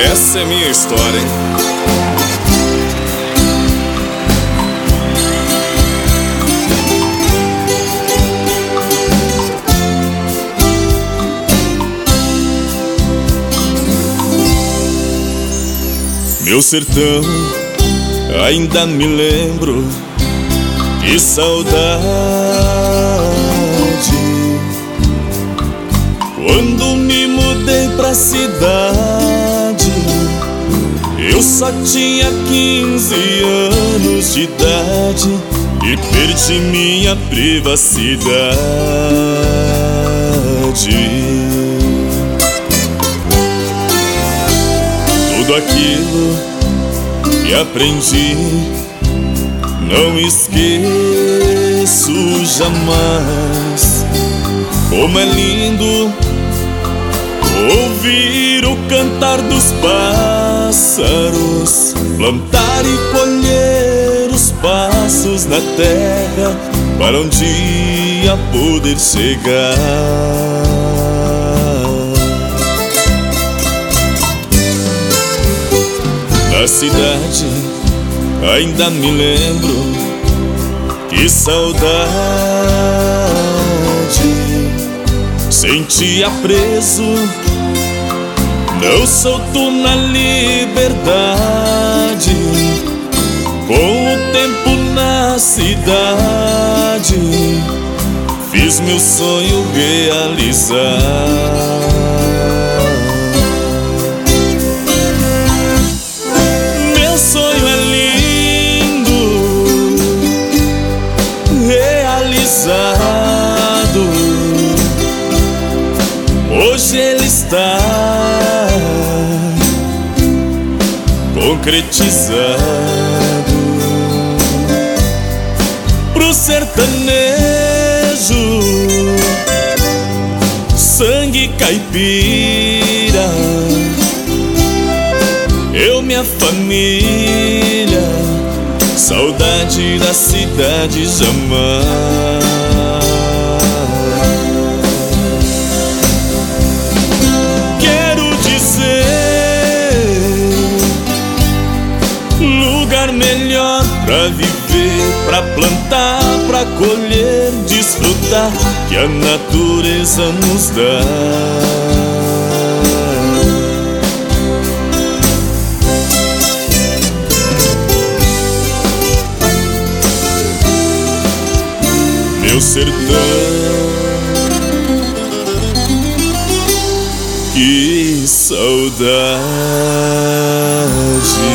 Essa é minha história, hein? Meu sertão, ainda me lembro, que saudade. Quando me mudei pra cidade, eu só tinha 15 anos de idade e perdi minha privacidade. Tudo aquilo que aprendi não esqueço jamais. Como é lindo ouvir o cantar dos pássaros, plantar e colher os passos na terra para um dia poder chegar. Na cidade ainda me lembro, que saudade. Sentia preso, não solto na liberdade. Com o tempo na cidade, fiz meu sonho realizar. Meu sonho é lindo, realizado. Hoje ele está concretizado. Pro sertanejo, sangue caipira, eu, minha família, saudade da cidade jamais. Melhor pra viver, pra plantar, pra colher, desfrutar que a natureza nos dá. Meu sertão, que saudade.